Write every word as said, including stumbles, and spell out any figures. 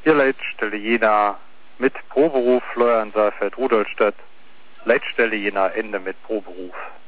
Hier Leitstelle Jena mit Proberuf Florian Seifert Rudolstadt. Leitstelle Jena Ende mit Proberuf.